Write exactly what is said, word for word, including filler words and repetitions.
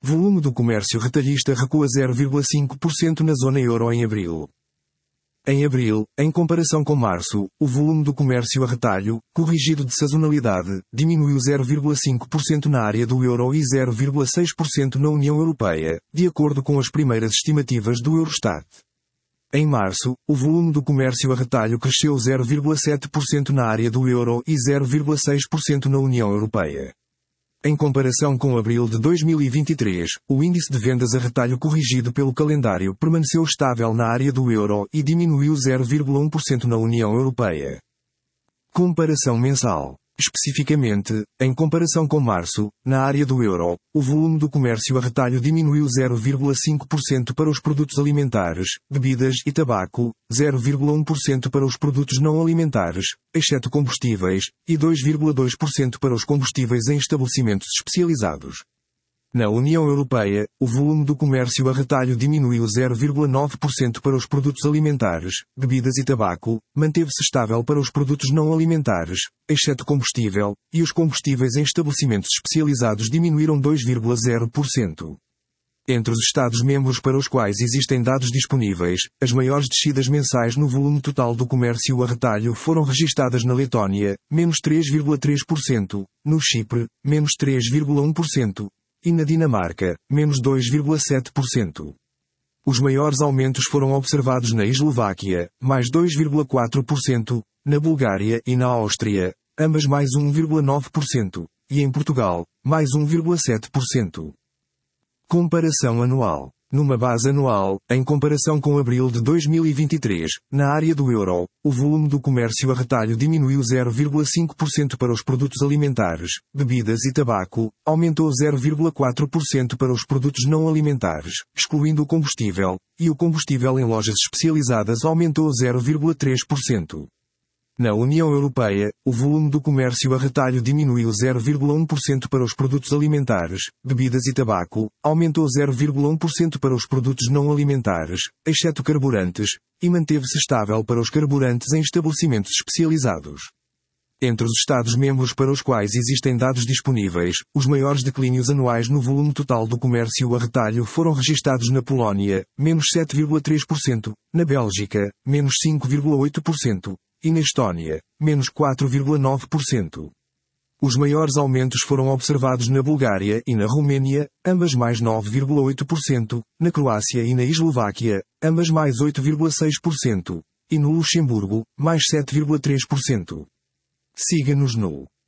Volume do comércio retalhista recua zero vírgula cinco por cento na zona euro em abril. Em abril, em comparação com março, o volume do comércio a retalho, corrigido de sazonalidade, diminuiu zero vírgula cinco por cento na área do euro e zero vírgula seis por cento na União Europeia, de acordo com as primeiras estimativas do Eurostat. Em março, o volume do comércio a retalho cresceu zero vírgula sete por cento na área do euro e zero vírgula seis por cento na União Europeia. Em comparação com abril de dois mil e vinte e três, o índice de vendas a retalho corrigido pelo calendário permaneceu estável na área do euro e diminuiu zero vírgula um por cento na União Europeia. Comparação mensal. Especificamente, em comparação com março, na área do euro, o volume do comércio a retalho diminuiu zero vírgula cinco por cento para os produtos alimentares, bebidas e tabaco, zero vírgula um por cento para os produtos não alimentares, exceto combustíveis, e dois vírgula dois por cento para os combustíveis em estabelecimentos especializados. Na União Europeia, o volume do comércio a retalho diminuiu zero vírgula nove por cento para os produtos alimentares, bebidas e tabaco, manteve-se estável para os produtos não alimentares, exceto combustível, e os combustíveis em estabelecimentos especializados diminuíram dois vírgula zero por cento. Entre os Estados-membros para os quais existem dados disponíveis, as maiores descidas mensais no volume total do comércio a retalho foram registadas na Letónia, menos três vírgula três por cento, no Chipre, menos três vírgula um por cento, e na Dinamarca, menos dois vírgula sete por cento. Os maiores aumentos foram observados na Eslováquia, mais dois vírgula quatro por cento, na Bulgária e na Áustria, ambas mais um vírgula nove por cento, e em Portugal, mais um vírgula sete por cento. Comparação anual. Numa base anual, em comparação com abril de dois mil e vinte e três, na área do euro, o volume do comércio a retalho diminuiu zero vírgula cinco por cento para os produtos alimentares, bebidas e tabaco, aumentou zero vírgula quatro por cento para os produtos não alimentares, excluindo o combustível, e o combustível em lojas especializadas aumentou zero vírgula três por cento. Na União Europeia, o volume do comércio a retalho diminuiu zero vírgula um por cento para os produtos alimentares, bebidas e tabaco, aumentou zero vírgula um por cento para os produtos não alimentares, exceto carburantes, e manteve-se estável para os carburantes em estabelecimentos especializados. Entre os Estados-membros para os quais existem dados disponíveis, os maiores declínios anuais no volume total do comércio a retalho foram registados na Polónia, menos sete vírgula três por cento, na Bélgica, menos cinco vírgula oito por cento, e na Estónia, menos quatro vírgula nove por cento. Os maiores aumentos foram observados na Bulgária e na Romênia, ambas mais nove vírgula oito por cento, na Croácia e na Eslováquia, ambas mais oito vírgula seis por cento, e no Luxemburgo, mais sete vírgula três por cento. Siga-nos no